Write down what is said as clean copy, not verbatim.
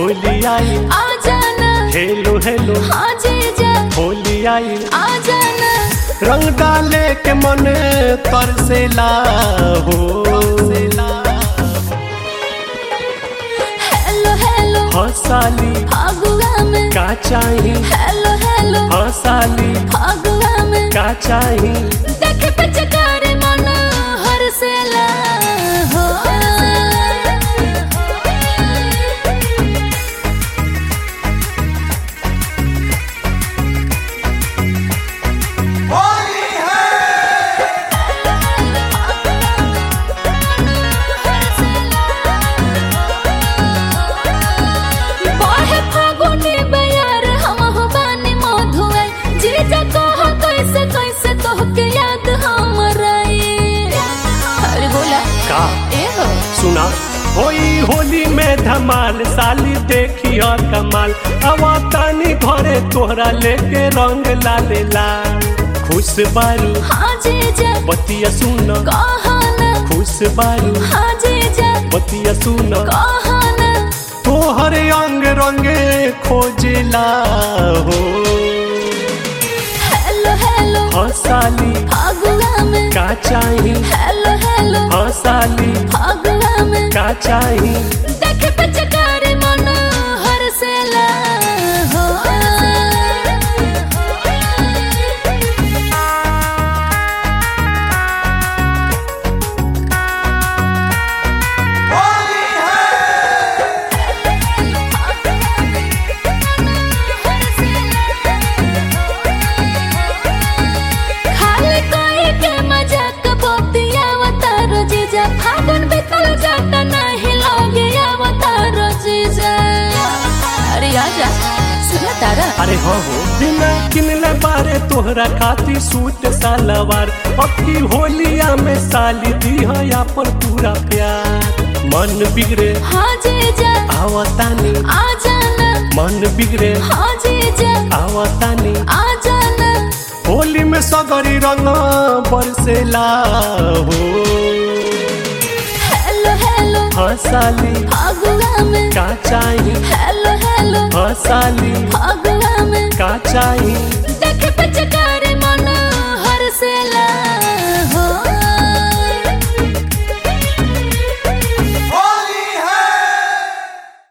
होली आई आ जाना hello hello हाँ जीजा होली आई आ जाना रंग डाले के मन तरसेला हो हेलो हेलो हंसाली फगुआ में का चाही हेलो हेलो हंसाली फगुआ में का चाही देखे पचकार मन हरसेला हो बाहे फागुनी बयार हम हो बानी मधुआ जीजा कह कैसे कैसे तोहके याद हमरा अरे बोला का ए हो सुना होई होली में धमाल साली देखी और कमाल आवा तानी घरे तोहरा लेके रंग लाले लाल खुश बारू हाँ जीजा बतिया सुन कहना खुश बारू हाँ जीजा बतिया सुन कहना तोहर अंग रंगे खोजला हो हेलो हेलो हंसाली फगुआ में का चाही हेलो हेलो हंसाली फगुआ में का चाही देखे पचकार मन हरसेला हो खाली कोई के मजाक बोतिया अवतार जीजा फागुन बीतल जाता नहीं लगे अवतार जीजा अरे आजा सुना तारा अरे हो बिना किनले बारे तोहरा खाती सूट सलवार पक्की होलिया में साली दी है अपन पूरा प्यार मन बिगड़े हाँ जीजा आवतानी आ जाना मन बिगड़े हाँ जीजा आवतानी आ जाना होली में सगरी रंग बरसेला हो हेलो हेलो हंसाली फगुआ में का चाही हेलो हेलो हंसाली फगुआ में का चाही देखे पचकार